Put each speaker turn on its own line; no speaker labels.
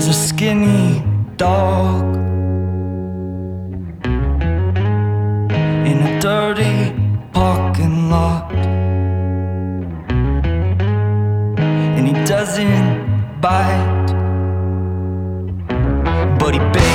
There's a skinny dog in a dirty parking lot, and he doesn't bite, but he begs.